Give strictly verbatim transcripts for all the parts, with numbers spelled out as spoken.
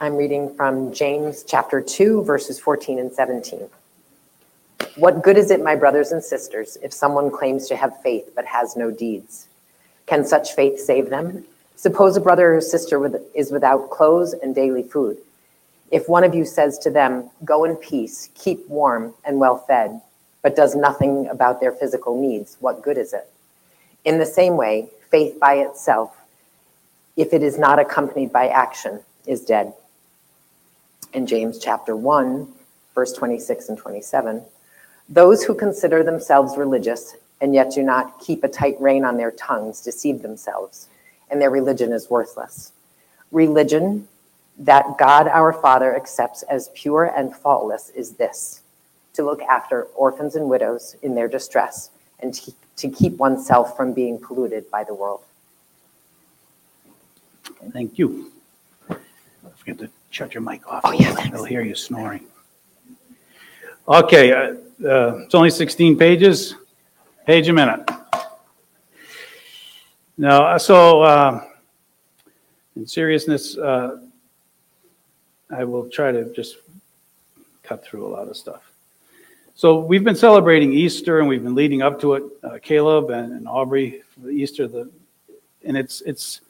I'm reading from James chapter two, verses fourteen and seventeen. What good is it, my brothers and sisters, if someone claims to have faith but has no deeds? Can such faith save them? Suppose a brother or sister with, is without clothes and daily food. If one of you says to them, go in peace, keep warm and well fed, but does nothing about their physical needs, what good is it? In the same way, faith by itself, if it is not accompanied by action, is dead. In James chapter one, verse twenty-six and twenty-seven, those who consider themselves religious and yet do not keep a tight rein on their tongues deceive themselves, and their religion is worthless. Religion that God our Father accepts as pure and faultless is this: to look after orphans and widows in their distress, and to, to keep oneself from being polluted by the world. Thank you. Don't forget to shut your mic off. Oh, yeah, thanks. They'll hear you snoring. Okay, uh, uh, it's only sixteen pages, page a minute. Now, so uh, in seriousness, uh, I will try to just cut through a lot of stuff. So we've been celebrating Easter, and we've been leading up to it. Uh, Caleb and, and Aubrey for the Easter, the, and it's it's.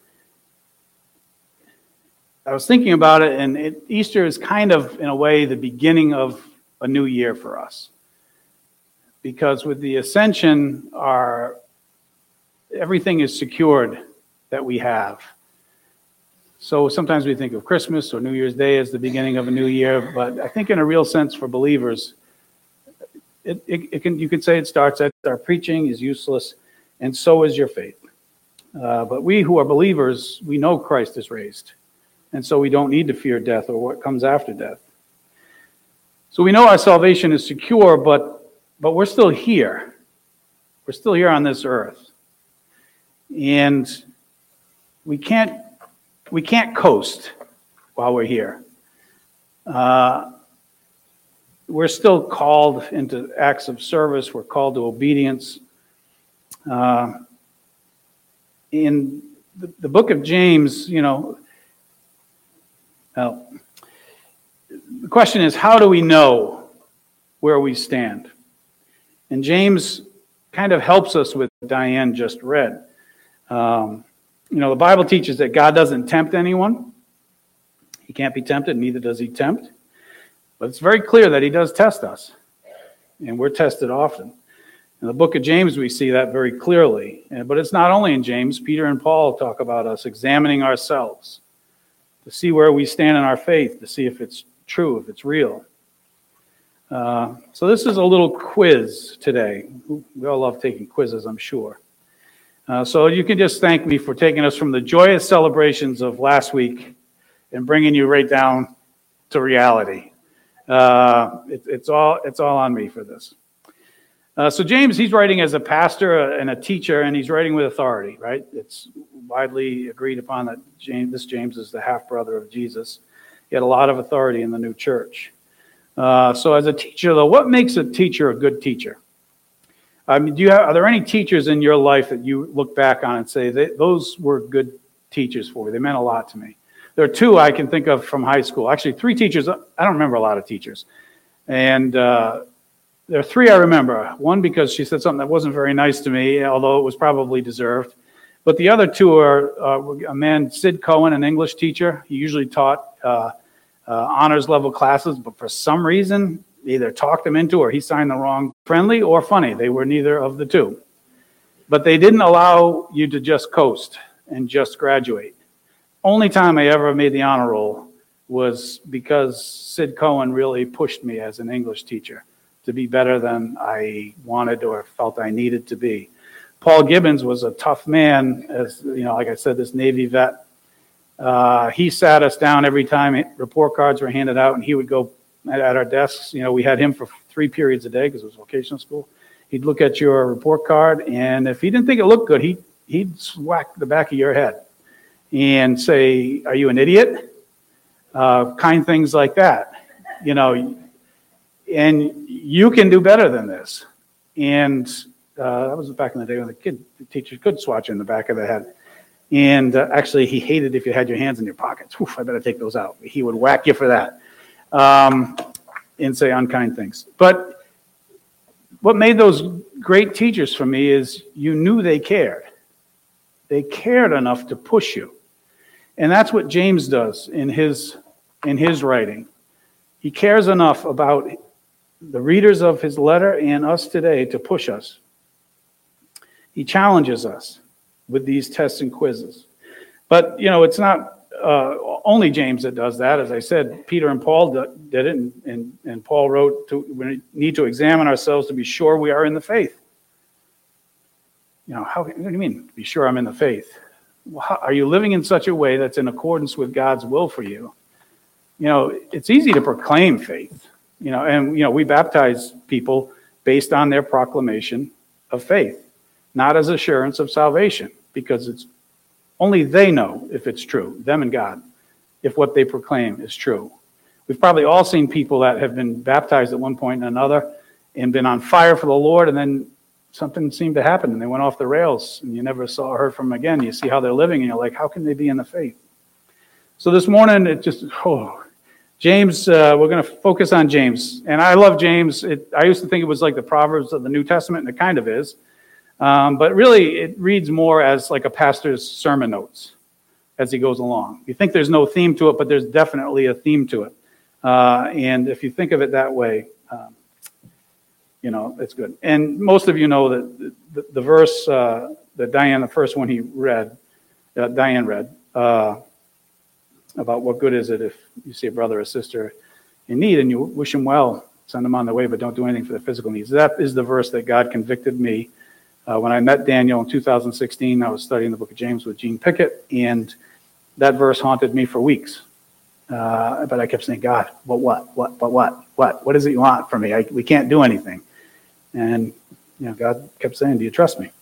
I was thinking about it, and it, Easter is kind of, in a way, the beginning of a new year for us. Because with the ascension, our everything is secured that we have. So sometimes we think of Christmas or New Year's Day as the beginning of a new year, but I think in a real sense for believers, it, it, it can you could say it starts at our preaching is useless, and so is your faith. Uh, but we who are believers, we know Christ is raised. And so we don't need to fear death or what comes after death. So we know our salvation is secure, but but we're still here. We're still here on this earth. And we can't we can't coast while we're here. Uh, we're still called into acts of service. We're called to obedience. Uh, in the, the book of James, you know, Now, the question is, how do we know where we stand? And James kind of helps us with what Diane just read. Um, you know, the Bible teaches that God doesn't tempt anyone. He can't be tempted, neither does he tempt. But it's very clear that he does test us. And we're tested often. In the book of James, we see that very clearly. But it's not only in James. Peter and Paul talk about us examining ourselves, to see where we stand in our faith, to see if it's true, if it's real. Uh, so this is a little quiz today. We all love taking quizzes, I'm sure. Uh, so you can just thank me for taking us from the joyous celebrations of last week and bringing you right down to reality. Uh, it, it's all it's all on me for this. Uh, so James, he's writing as a pastor and a teacher, and he's writing with authority, right? It's widely agreed upon that James, this James is the half-brother of Jesus. He had a lot of authority in the new church. Uh, so as a teacher, though, what makes a teacher a good teacher? I mean, do you have, are there any teachers in your life that you look back on and say, those were good teachers for me? They meant a lot to me. There are two I can think of from high school. Actually, three teachers. I don't remember a lot of teachers. And uh, there are three I remember. One because she said something that wasn't very nice to me, although it was probably deserved. But the other two are uh, a man, Sid Cohen, an English teacher. He usually taught uh, uh, honors level classes, but for some reason, either talked him into or he signed the wrong friendly or funny. They were neither of the two. But they didn't allow you to just coast and just graduate. Only time I ever made the honor roll was because Sid Cohen really pushed me as an English teacher to be better than I wanted or felt I needed to be. Paul Gibbons was a tough man, as you know, like I said, this Navy vet. Uh, he sat us down every time report cards were handed out, and he would go at our desks. You know, we had him for three periods a day because it was vocational school. He'd look at your report card, and if he didn't think it looked good, he, he'd whack the back of your head and say, "Are you an idiot?" Uh, kind things like that, you know. And you can do better than this. And uh, that was back in the day when the kid the teacher could swat you in the back of the head. And uh, actually, he hated if you had your hands in your pockets. Oof, I better take those out. He would whack you for that um, and say unkind things. But what made those great teachers for me is you knew they cared. They cared enough to push you. And that's what James does in his, in his writing. He cares enough about the readers of his letter and us today to push us. He challenges us with these tests and quizzes. But, you know, it's not uh, only James that does that. As I said, Peter and Paul did it, and, and, and Paul wrote, to, we need to examine ourselves to be sure we are in the faith. You know, how, what do you mean, be sure I'm in the faith? Well, how, are you living in such a way that's in accordance with God's will for you? You know, it's easy to proclaim faith, you know, and, you know, we baptize people based on their proclamation of faith, not as assurance of salvation, because it's only they know if it's true, them and God, if what they proclaim is true. We've probably all seen people that have been baptized at one point or another and been on fire for the Lord, and then something seemed to happen and they went off the rails and you never saw or heard from them again. You see how they're living and you're like, how can they be in the faith? So this morning, it just, oh, James, uh, we're going to focus on James. And I love James. It, I used to think it was like the Proverbs of the New Testament, and it kind of is. Um, but really, it reads more as like a pastor's sermon notes as he goes along. You think there's no theme to it, but there's definitely a theme to it. Uh, and if you think of it that way, um, you know, it's good. And most of you know that the, the verse uh, that Diane, the first one he read, uh, Diane read, uh, about what good is it if you see a brother or sister in need and you wish them well, send them on their way, but don't do anything for their physical needs. That is the verse that God convicted me. Uh, when I met Daniel in two thousand sixteen, I was studying the book of James with Gene Pickett, and that verse haunted me for weeks. Uh, but I kept saying, God, but what, what, but what, what, what is it you want from me? I, we can't do anything. And, you know, God kept saying, do you trust me?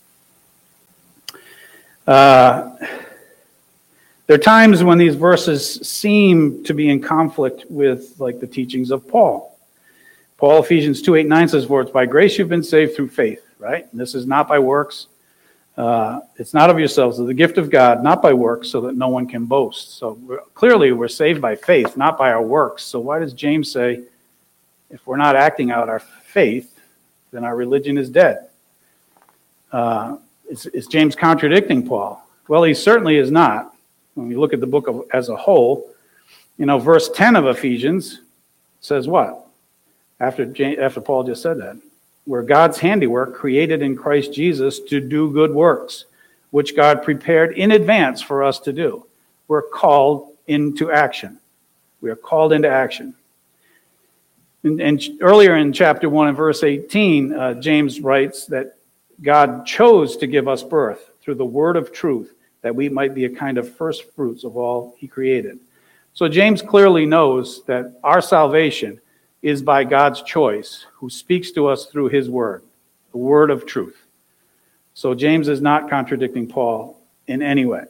Uh, There are times when these verses seem to be in conflict with, like, the teachings of Paul. Paul, Ephesians two, eight, nine says, for it's by grace you've been saved through faith, right? And this is not by works. Uh, it's not of yourselves. It's the gift of God, not by works, so that no one can boast. So we're, clearly we're saved by faith, not by our works. So why does James say, if we're not acting out our faith, then our religion is dead? Uh, is, is James contradicting Paul? Well, he certainly is not. When we look at the book of, as a whole, you know, verse ten of Ephesians says what? After, James, after Paul just said that. We're God's handiwork created in Christ Jesus to do good works, which God prepared in advance for us to do. We're called into action. We are called into action. And, and earlier in chapter one and verse eighteen, uh, James writes that God chose to give us birth through the word of truth, that we might be a kind of first fruits of all he created. So James clearly knows that our salvation is by God's choice, who speaks to us through his word, the word of truth. So James is not contradicting Paul in any way.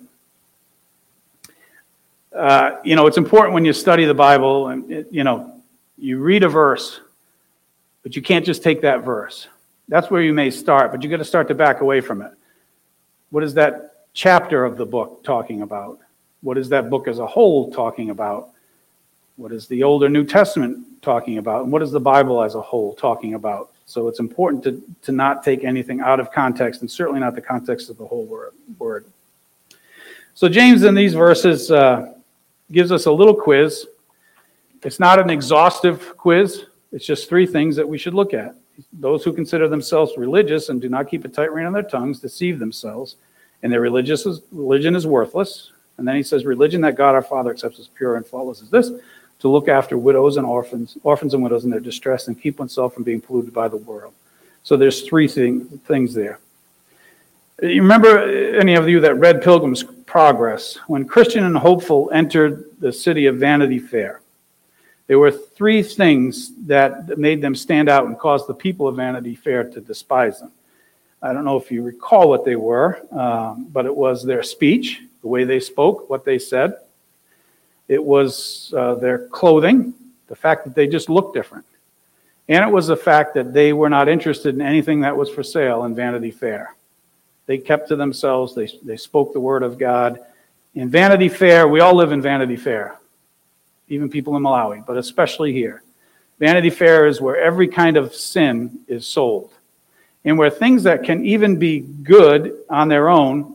Uh, you know, it's important when you study the Bible, and it, you know, you read a verse, but you can't just take that verse. That's where you may start, but you got to start to back away from it. What is that chapter of the book talking about? What is that book as a whole talking about? What is the Old or New Testament talking about? And what is the Bible as a whole talking about? So it's important to, to not take anything out of context, and certainly not the context of the whole word. word. So James in these verses uh, gives us a little quiz. It's not an exhaustive quiz. It's just three things that we should look at. Those who consider themselves religious and do not keep a tight rein on their tongues deceive themselves, and their religious is, religion is worthless. And then he says, religion that God our Father accepts as pure and flawless is this: to look after widows and orphans, orphans and widows in their distress, and keep oneself from being polluted by the world. So there's three thing, things there. You remember, any of you that read Pilgrim's Progress, when Christian and Hopeful entered the city of Vanity Fair, there were three things that made them stand out and caused the people of Vanity Fair to despise them. I don't know if you recall what they were, um, but it was their speech, the way they spoke, what they said. It was uh, their clothing, the fact that they just looked different. And it was the fact that they were not interested in anything that was for sale in Vanity Fair. They kept to themselves. They, they spoke the word of God. In Vanity Fair, we all live in Vanity Fair, even people in Malawi, but especially here. Vanity Fair is where every kind of sin is sold, and where things that can even be good on their own,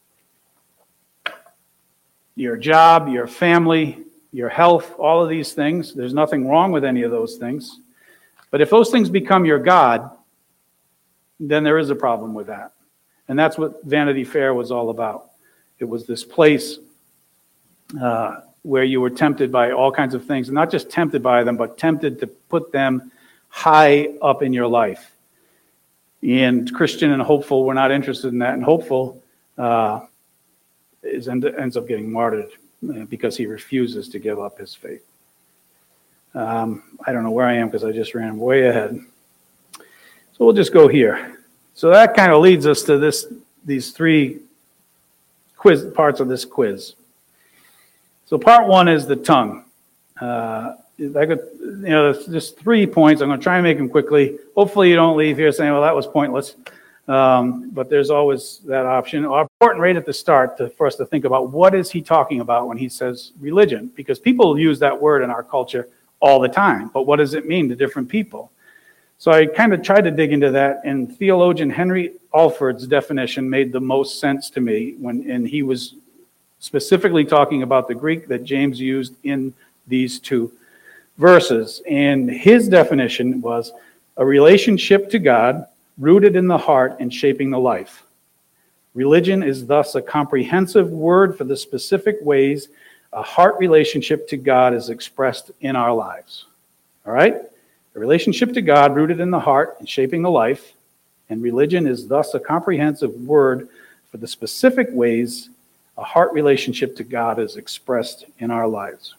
your job, your family, your health, all of these things, there's nothing wrong with any of those things. But if those things become your God, then there is a problem with that. And that's what Vanity Fair was all about. It was this place uh, where you were tempted by all kinds of things, not just tempted by them, but tempted to put them high up in your life. And Christian and Hopeful were not interested in that, and Hopeful uh, is end, ends up getting martyred because he refuses to give up his faith. Um, I don't know where I am because I just ran way ahead. So we'll just go here. So that kind of leads us to this, these three quiz parts of this quiz. So part one is the tongue. Uh, I could, you know, there's just three points. I'm going to try and make them quickly. Hopefully you don't leave here saying, well, that was pointless. Um, but there's always that option. It's important right at the start to, for us to think about what is he talking about when he says religion? Because people use that word in our culture all the time. But what does it mean to different people? So I kind of tried to dig into that, and theologian Henry Alford's definition made the most sense to me when, and he was specifically talking about the Greek that James used in these two verses. And his definition was a relationship to God rooted in the heart and shaping the life. Religion is thus a comprehensive word for the specific ways a heart relationship to God is expressed in our lives. All right? A relationship to God rooted in the heart and shaping the life. And religion is thus a comprehensive word for the specific ways a heart relationship to God is expressed in our lives.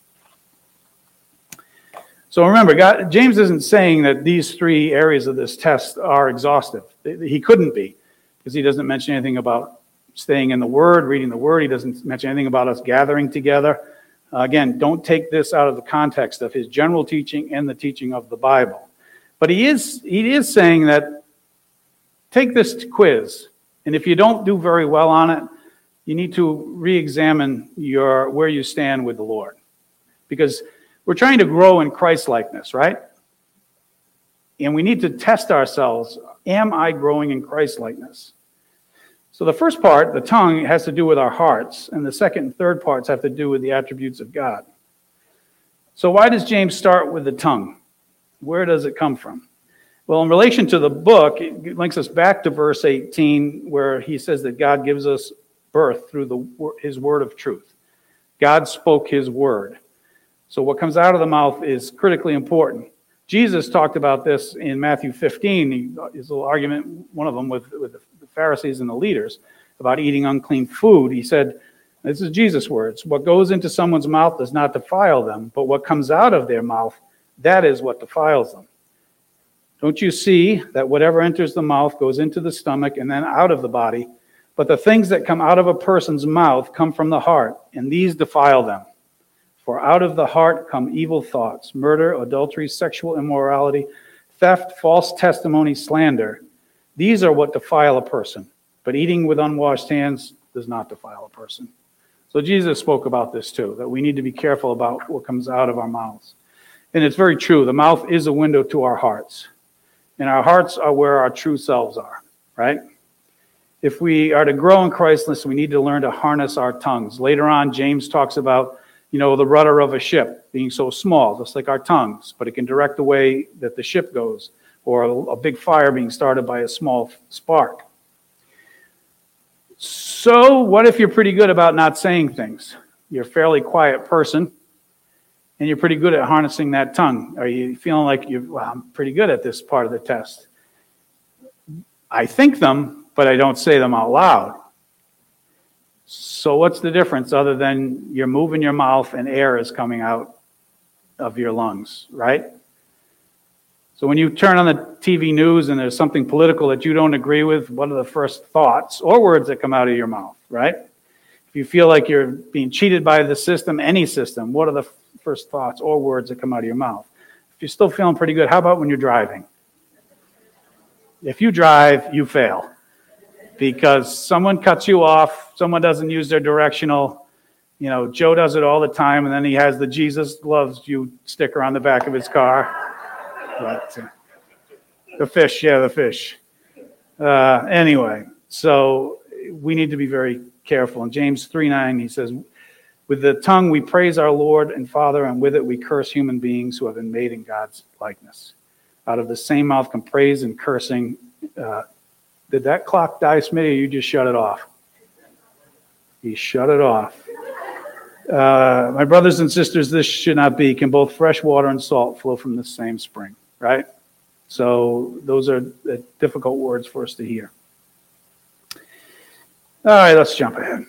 So remember, God, James isn't saying that these three areas of this test are exhaustive. He couldn't be, because he doesn't mention anything about staying in the Word, reading the Word. He doesn't mention anything about us gathering together. Uh, again, don't take this out of the context of his general teaching and the teaching of the Bible. But he is he is saying that take this quiz, and if you don't do very well on it, you need to re-examine your where you stand with the Lord. Because we're trying to grow in Christ-likeness, right? And we need to test ourselves. Am I growing in Christ-likeness? So the first part, the tongue, has to do with our hearts, and the second and third parts have to do with the attributes of God. So why does James start with the tongue? Where does it come from? Well, in relation to the book, it links us back to verse eighteen, where he says that God gives us birth through the his word of truth. God spoke his word. So what comes out of the mouth is critically important. Jesus talked about this in Matthew fifteen. He, his little argument, one of them with, with the Pharisees and the leaders, about eating unclean food. He said, this is Jesus' words, what goes into someone's mouth does not defile them, but what comes out of their mouth, that is what defiles them. Don't you see that whatever enters the mouth goes into the stomach and then out of the body? But the things that come out of a person's mouth come from the heart, and these defile them. For out of the heart come evil thoughts, murder, adultery, sexual immorality, theft, false testimony, slander. These are what defile a person. But eating with unwashed hands does not defile a person. So Jesus spoke about this too, that we need to be careful about what comes out of our mouths. And it's very true. The mouth is a window to our hearts. And our hearts are where our true selves are, right? If we are to grow in Christness, we need to learn to harness our tongues. Later on, James talks about, you know, the rudder of a ship being so small, just like our tongues, but it can direct the way that the ship goes, or a, a big fire being started by a small spark. So what if you're pretty good about not saying things? You're a fairly quiet person, and you're pretty good at harnessing that tongue. Are you feeling like, you're, well, I'm pretty good at this part of the test? I think them, but I don't say them out loud. So what's the difference other than you're moving your mouth and air is coming out of your lungs, right? So when you turn on the T V news and there's something political that you don't agree with, what are the first thoughts or words that come out of your mouth, right? If you feel like you're being cheated by the system, any system, what are the first thoughts or words that come out of your mouth? If you're still feeling pretty good, how about when you're driving? If you drive, you fail. because someone cuts you off, someone doesn't use their directional. You know, Joe does it all the time, and then he has the Jesus loves you sticker on the back of his car. But uh, the fish, yeah, the fish. Uh, anyway, so we need to be very careful. In James three nine, he says, with the tongue we praise our Lord and Father, and with it we curse human beings who have been made in God's likeness. Out of the same mouth come praise and cursing. Uh, did that clock die, Smitty, or you just shut it off? He shut it off. Uh, my brothers and sisters, this should not be. Can both fresh water and salt flow from the same spring, right? So those are the difficult words for us to hear. All right, let's jump ahead.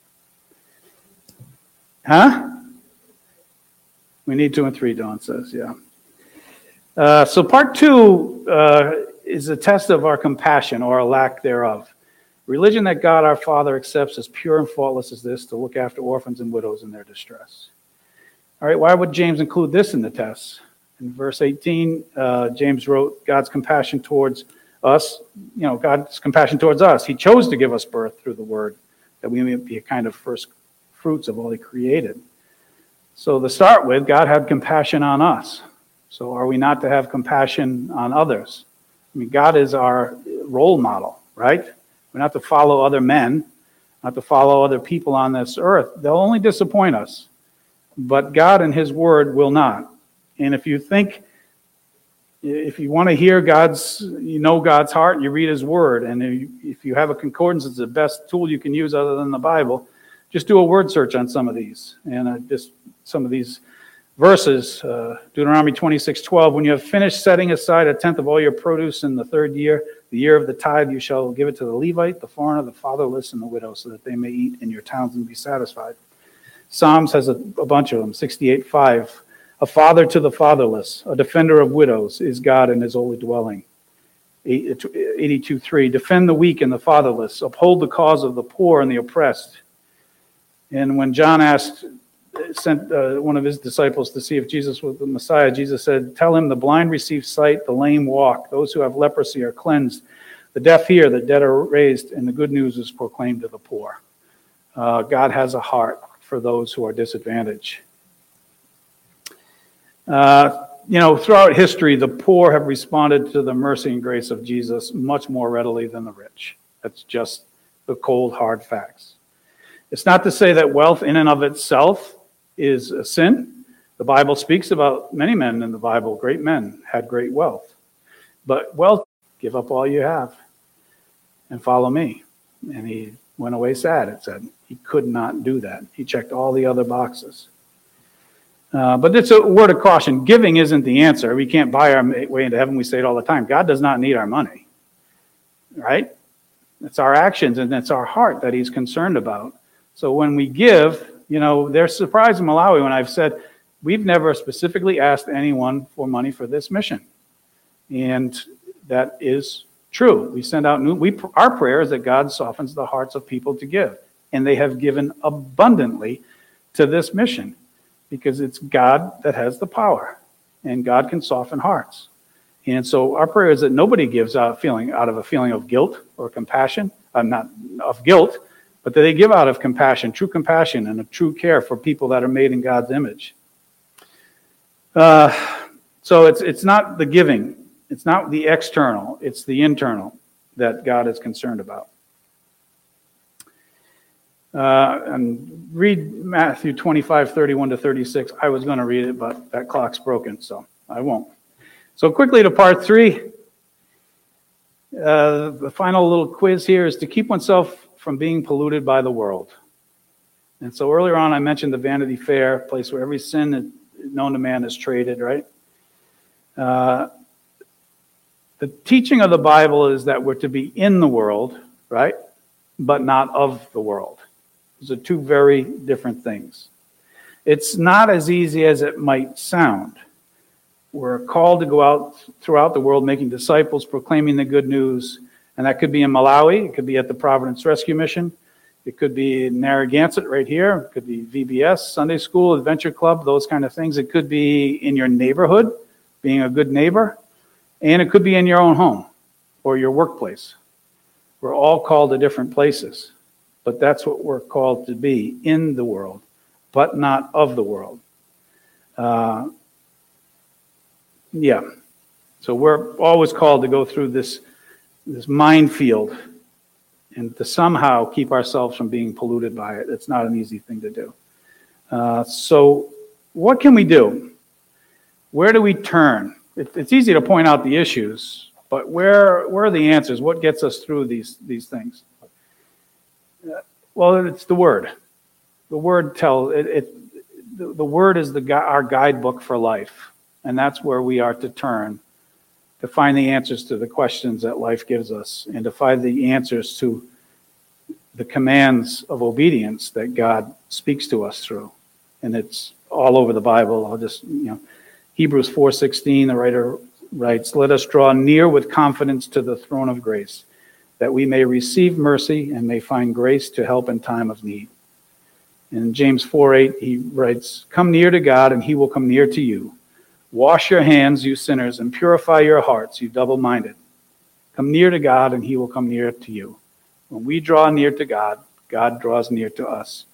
Huh? We need two and three, Dawn says, yeah. Uh, so part two uh, is a test of our compassion or a lack thereof. Religion that God our Father accepts as pure and faultless as this, to look after orphans and widows in their distress. All right, why would James include this in the test? In verse eighteen, uh, James wrote, God's compassion towards us, you know, God's compassion towards us. He chose to give us birth through the word, that we may be a kind of first fruits of all he created. So to start with, God had compassion on us. So are we not to have compassion on others? I mean, God is our role model, right? We're not to follow other men, not to follow other people on this earth. They'll only disappoint us. But God and his word will not. And if you think, if you want to hear God's, you know God's heart, you read his word. And if you have a concordance, it's the best tool you can use other than the Bible. Just do a word search on some of these. And uh, just some of these verses, uh, Deuteronomy twenty-six twelve, when you have finished setting aside a tenth of all your produce in the third year, the year of the tithe, you shall give it to the Levite, the foreigner, the fatherless, and the widow, so that they may eat in your towns and be satisfied. Psalms has a, a bunch of them, sixty-eight five. A father to the fatherless, a defender of widows is God in his holy dwelling. eighty-two three, defend the weak and the fatherless, uphold the cause of the poor and the oppressed. And when John asked, sent uh, one of his disciples to see if Jesus was the Messiah, Jesus said, tell him the blind receive sight, the lame walk, those who have leprosy are cleansed, the deaf hear, the dead are raised, and the good news is proclaimed to the poor. Uh, God has a heart for those who are disadvantaged. Uh, you know, throughout history, the poor have responded to the mercy and grace of Jesus much more readily than the rich. That's just the cold, hard facts. It's not to say that wealth in and of itself is a sin. The Bible speaks about many men in the Bible, great men, had great wealth. But wealth, give up all you have and follow me. And he went away sad, it said. He could not do that. He checked all the other boxes. Uh, but it's a word of caution. Giving isn't the answer. We can't buy our way into heaven. We say it all the time. God does not need our money, right? It's our actions and it's our heart that he's concerned about. So when we give, you know, they're surprised in Malawi when I've said, we've never specifically asked anyone for money for this mission. And that is true. We send out new, we, our prayer is that God softens the hearts of people to give. And they have given abundantly to this mission. Because it's God that has the power, and God can soften hearts. And so our prayer is that nobody gives out feeling out of a feeling of guilt or compassion, uh, not of guilt, but that they give out of compassion, true compassion, and a true care for people that are made in God's image. Uh, so it's it's not the giving, it's not the external, it's the internal that God is concerned about. Uh, and read Matthew twenty-five, thirty-one to thirty-six. I was going to read it, but that clock's broken, so I won't. So quickly to part three. Uh, the final little quiz here is to keep oneself from being polluted by the world. And so earlier on I mentioned the Vanity Fair, place where every sin known to man is traded, right? Uh, the teaching of the Bible is that we're to be in the world, right? But not of the world. Those are two very different things. It's not as easy as it might sound. We're called to go out throughout the world making disciples, proclaiming the good news. And that could be in Malawi. It could be at the Providence Rescue Mission. It could be in Narragansett right here. It could be V B S, Sunday School, Adventure Club, those kind of things. It could be in your neighborhood, being a good neighbor. And it could be in your own home or your workplace. We're all called to different places, but that's what we're called to be, in the world, but not of the world. Uh, yeah. So we're always called to go through this, this minefield and to somehow keep ourselves from being polluted by it. It's not an easy thing to do. Uh, so what can we do? Where do we turn? It, it's easy to point out the issues, but where, where are the answers? What gets us through these, these things? Uh, well, it's the Word. The Word tells, it, it, the, the Word is the, our guidebook for life, and that's where we are to turn to find the answers to the questions that life gives us, and to find the answers to the commands of obedience that God speaks to us through. And it's all over the Bible. I'll just, you know, Hebrews four sixteen, the writer writes, "Let us draw near with confidence to the throne of grace, that we may receive mercy and may find grace to help in time of need." In James four eight, he writes, "Come near to God, and he will come near to you. Wash your hands, you sinners, and purify your hearts, you double-minded. Come near to God, and he will come near to you." When we draw near to God, God draws near to us.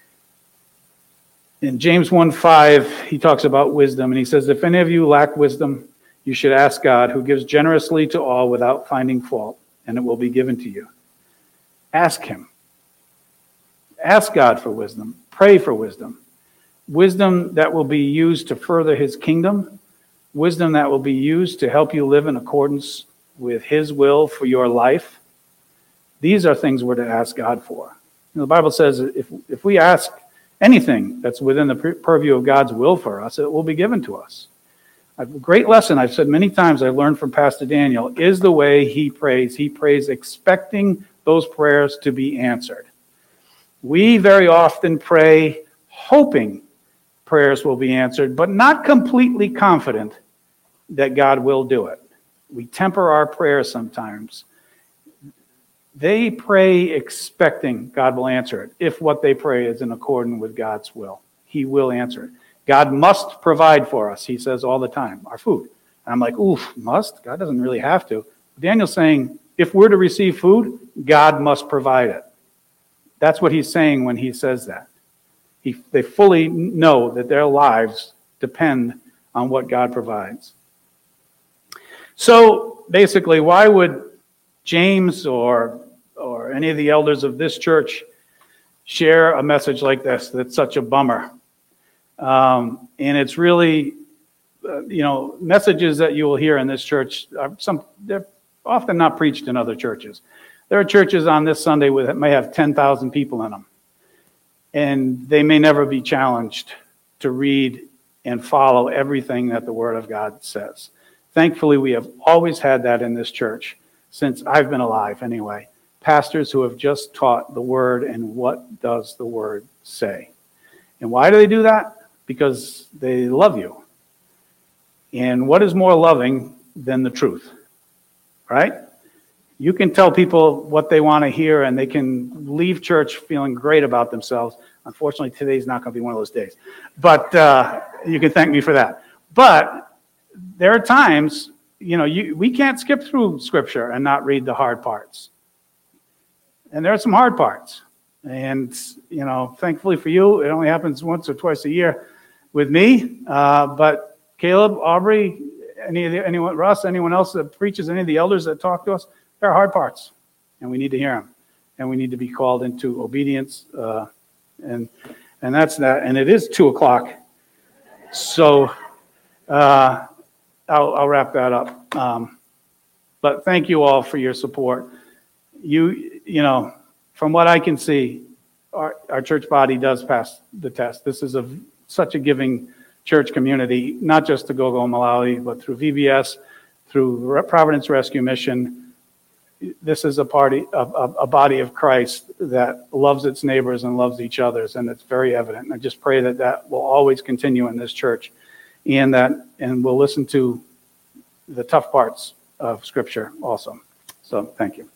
In James one five, he talks about wisdom, and he says, "If any of you lack wisdom, you should ask God, who gives generously to all without finding fault, and it will be given to you." Ask him. Ask God for wisdom. Pray for wisdom. Wisdom that will be used to further his kingdom. Wisdom that will be used to help you live in accordance with his will for your life. These are things we're to ask God for. And the Bible says if, if we ask anything that's within the purview of God's will for us, it will be given to us. A great lesson I've said many times I've learned from Pastor Daniel is the way he prays. He prays expecting those prayers to be answered. We very often pray hoping prayers will be answered, but not completely confident that God will do it. We temper our prayers sometimes. They pray expecting God will answer it. If what they pray is in accordance with God's will, he will answer it. God must provide for us, he says all the time, our food. And I'm like, oof, must? God doesn't really have to. Daniel's saying, if we're to receive food, God must provide it. That's what he's saying when he says that. He, they fully know that their lives depend on what God provides. So basically, why would James or, or any of the elders of this church share a message like this that's such a bummer? Um, and it's really, uh, you know, messages that you will hear in this church, are some they're often not preached in other churches. There are churches on this Sunday that may have ten thousand people in them. And they may never be challenged to read and follow everything that the Word of God says. Thankfully, we have always had that in this church, since I've been alive anyway. Pastors who have just taught the Word and what does the Word say. And why do they do that? Because they love you. And what is more loving than the truth? Right? You can tell people what they want to hear, and they can leave church feeling great about themselves. Unfortunately, today's not going to be one of those days. But uh, you can thank me for that. But there are times, you know, you, we can't skip through Scripture and not read the hard parts. And there are some hard parts. And, you know, thankfully for you, it only happens once or twice a year with me. Uh, but Caleb, Aubrey, any of the, anyone, Russ, anyone else that preaches, any of the elders that talk to us, there are hard parts, and we need to hear them, and we need to be called into obedience, uh, and and that's that. And it is two o'clock, so uh, I'll, I'll wrap that up. Um, but thank you all for your support. You you know, from what I can see, our our church body does pass the test. This is a such a giving church community, not just to Gogo Malawi, but through V B S, through Providence Rescue Mission. This is a party, a, a body of Christ that loves its neighbors and loves each other's, and it's very evident. And I just pray that that will always continue in this church, and that, and we'll listen to the tough parts of Scripture also. So, thank you.